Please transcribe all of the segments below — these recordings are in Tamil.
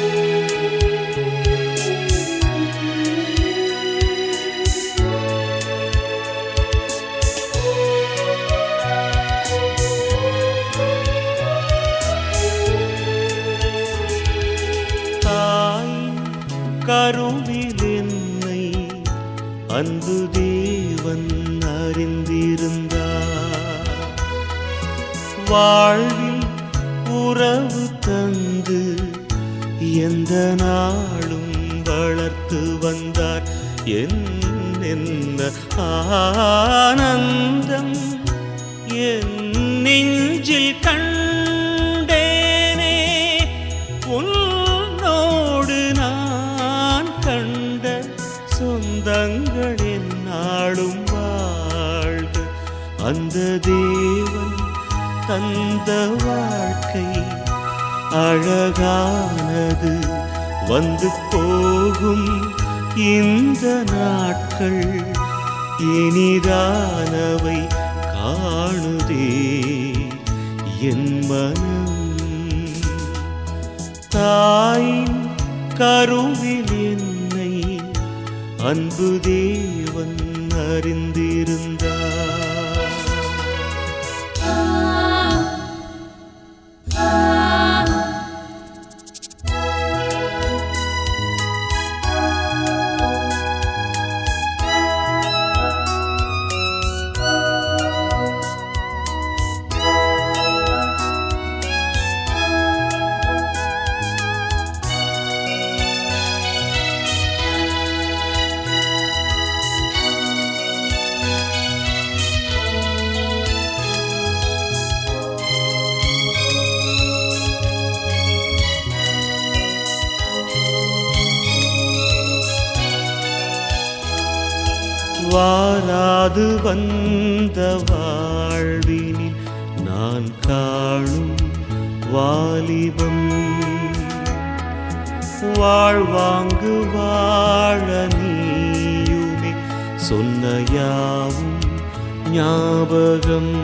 கருவில் என்னை அன்பு தேவன் அறிந்திருந்தார். வாழ்வில் உறவு தந்து எந்த நாளும் வளர்த்து வந்தார். என்ன ஆனந்தம் என் நெஞ்சில் கண்டேனே, உன்னோடு நான் கண்ட சொந்தங்கள் என்னாலும் வாழ்க. அந்த தேவன் தந்த வாழ்க்கை அழகானது, வந்து போகும் இந்த நாட்கள் இனிதானவை காணுதே என் மனம். தாயின் கருவில் என்னை அன்பு தேவன் அறிந்திருந்தார். வாராது வந்த வாழ்வினில் நான் காணும் வாலிபம், வாழ்வாங்கு வாழ நீயுமே சொன்ன யாவும் ஞாபகம்.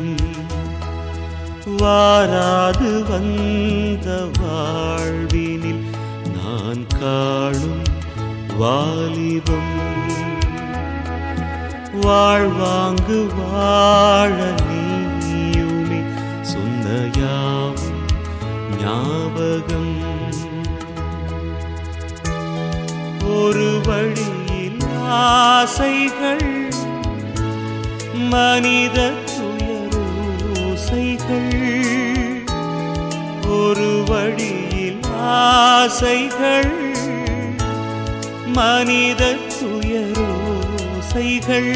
வாராது வந்த வாழ்வினில் நான் காணும் வாலிபம், வாழ்வாங்கு வாழ நீயுமே சொன்ன யாவும் ஞாபகம். ஒரு வழியில் ஆசைகள், மனித துயரோசைகள். ஒரு வழியில் ஆசைகள், மனித துயரோசைகள்.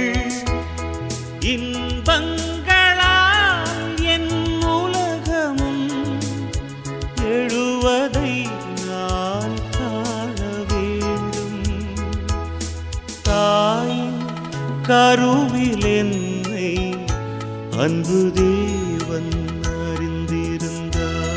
இன்பங்களால் என் உலகமும் எழுவதை நான் காண வேண்டும். தாயின் கருவில் என்னை அன்பு தேவன் அறிந்திருந்தார்.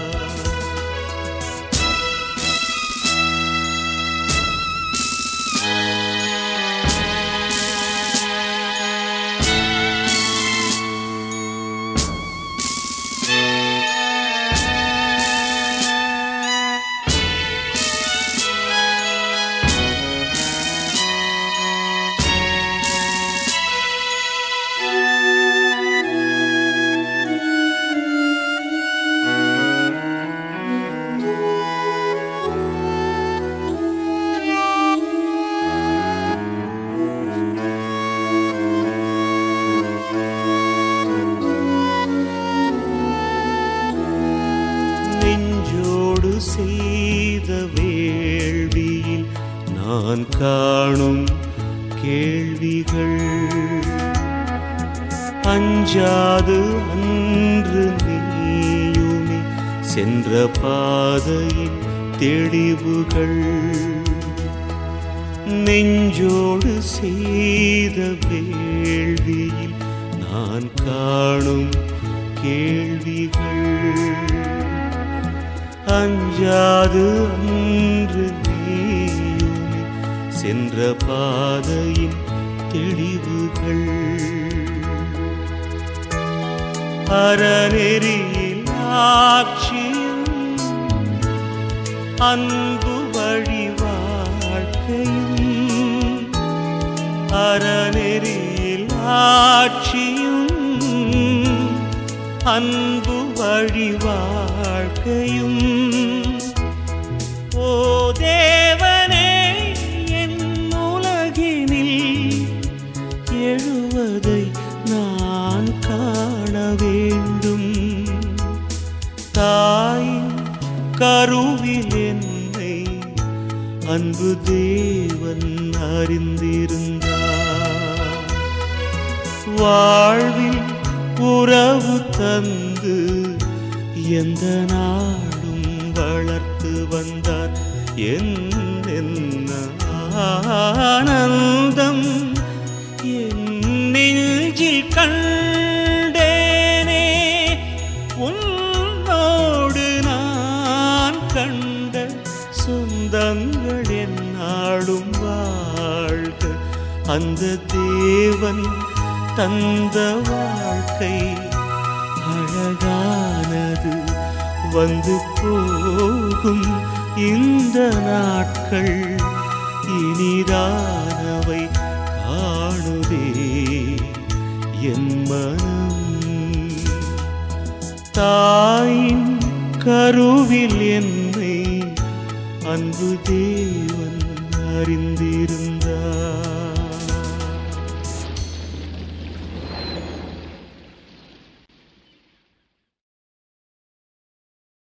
செய்த வேள்வியில் நான் காணும் கேள்விகள், அஞ்சாது அன்று நீயுமே சென்ற பாதையின் தெளிவுகள். நெஞ்சோடு செய்த வேள்வியில் நான் காணும் கேள்விகள், அஞ்சாது அன்று நீயுமே சென்ற பாதையின் தெளிவுகள். அறநெறியில் ஆட்சியும் அன்பு வழி வாழ்க்கையும் அறநெறியில் ஆட்சியும் அன்பு வழி வாழ்க்கையும் ஓ தேவனே என் உலகினில் எழுவதை நான் காண வேண்டும். தாயின் கருவில் என்னை அன்பு தேவன் அறிந்திருந்தார். வாழ்வில் உறவு தந்து எந்த நாடும் வளர்த்து வந்தார். என்ன ஆனந்தம் என் நெஞ்சில் கண்டேனே. உன்னோடு நான் கண்ட சொந்தங்கள் என்னாலும் வாழ்க. அந்த தேவன் தந்த வாழ்க்கை அழகானது. வந்து போகும் இந்த நாட்கள் இனிதானவை காணுதே என் மனம். தாயின் கருவில் என்னை அன்பு தேவன் அறிந்திருந்தார்.